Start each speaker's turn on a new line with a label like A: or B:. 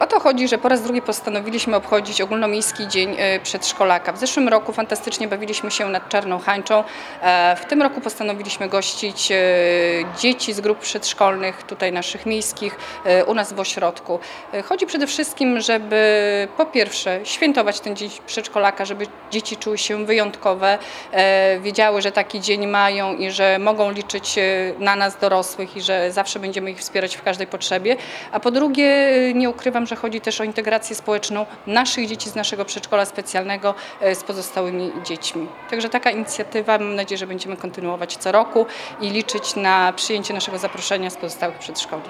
A: O to chodzi, że po raz drugi postanowiliśmy obchodzić Ogólnomiejski Dzień Przedszkolaka. W zeszłym roku fantastycznie bawiliśmy się nad Czarną Hańczą. W tym roku postanowiliśmy gościć dzieci z grup przedszkolnych, tutaj naszych miejskich, u nas w ośrodku. Chodzi przede wszystkim, żeby po pierwsze świętować ten Dzień Przedszkolaka, żeby dzieci czuły się wyjątkowe, wiedziały, że taki dzień mają i że mogą liczyć na nas dorosłych i że zawsze będziemy ich wspierać w każdej potrzebie. A po drugie, nie ukrywam, że chodzi też o integrację społeczną naszych dzieci z naszego przedszkola specjalnego z pozostałymi dziećmi. Także taka inicjatywa, mam nadzieję, że będziemy kontynuować co roku i liczyć na przyjęcie naszego zaproszenia z pozostałych przedszkoli.